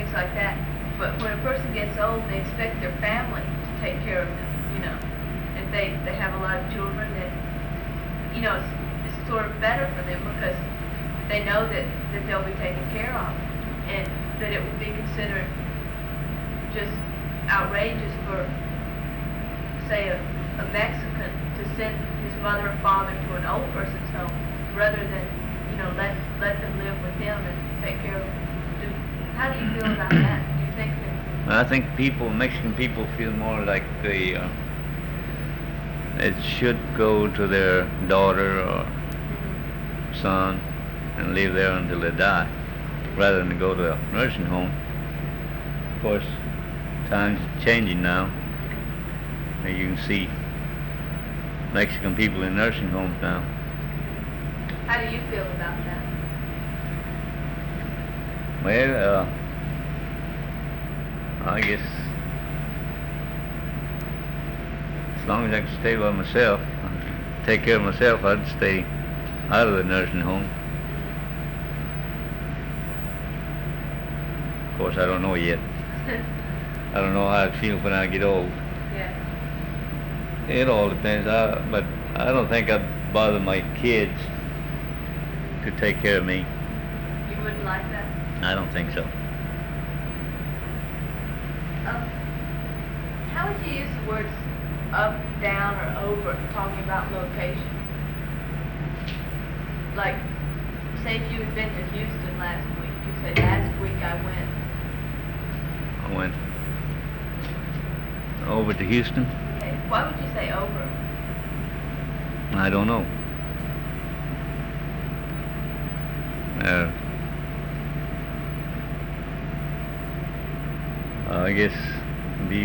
things like that. But when a person gets old, they expect their family to take care of them, you know. If they have a lot of children, that, you know, it's sort of better for them because they know that they'll be taken care of, and that it will be considered just outrageous for, say, a Mexican to send his mother or father to an old person's home rather than, you know, let them live with him and take care of them. How do you feel about that? Do you think that? I think Mexican people feel more like it should go to their daughter or son and live there until they die, rather than go to a nursing home. Of course, times are changing now. And you can see Mexican people in nursing homes now. How do you feel about that? Well, I guess as long as I can stay by myself, take care of myself, I'd stay out of the nursing home. Of course, I don't know yet. I don't know how I feel when I get old. Yeah. It all depends. But I don't think I'd bother my kids to take care of me. You wouldn't like that? I don't think so. How would you use the words up, down, or over talking about location? Like, say if you had been to Houston last week, you said, last week I went. I went over to Houston. Okay. Why would you say over? I don't know. I guess be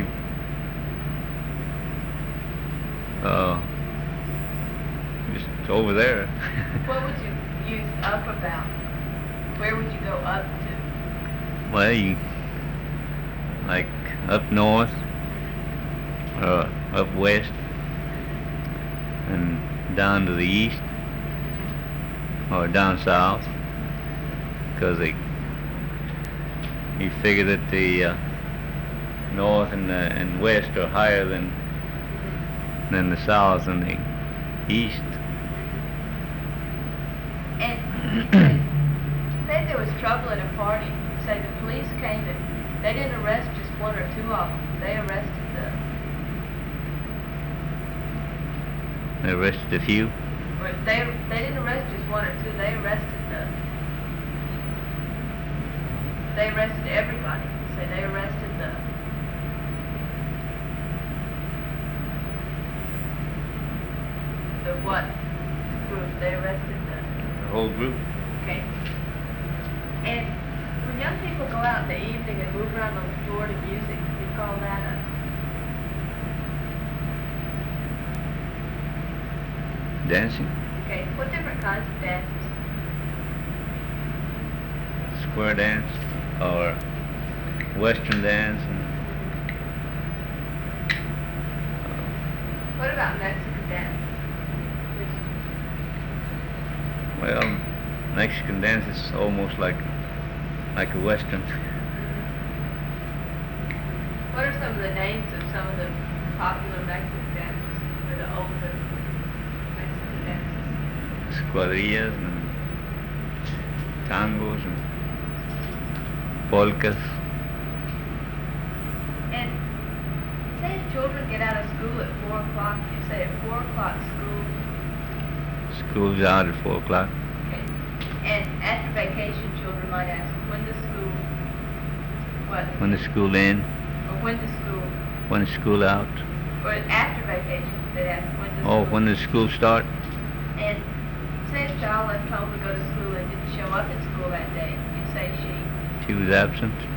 just over there. What would you use up about? Where would you go up to? Well, you like up north, up west, and down to the east, or down south, because you figure that the north and west are higher than the south and the east. And say there was trouble at a party. Say the police came and they didn't arrest just one or two of them. They arrested a few. Or they didn't arrest just one or two. They arrested everybody. Say they arrested the what group? They arrested the whole group. Okay. And when young people go out in the evening and move around on the floor to music, you call that dancing. Okay. What different kinds of dances? Square dance or Western dance. What about Mexican dance? Well, Mexican dance is almost like a Western. What are some of the names of some of the popular Mexican dances, or the older Mexican dances? Quadrillas and tangos and polkas. And say if children get out of school at 4 o'clock, you say at 4 o'clock School's out at 4 o'clock. Okay. And after vacation, children might ask, when does school, what? When does school end? Or when does school? When is school out? Or after vacation, they'd ask, when does Oh, school? when does school start? And say a child left home to go to school and didn't show up at school that day, you'd say she She was absent.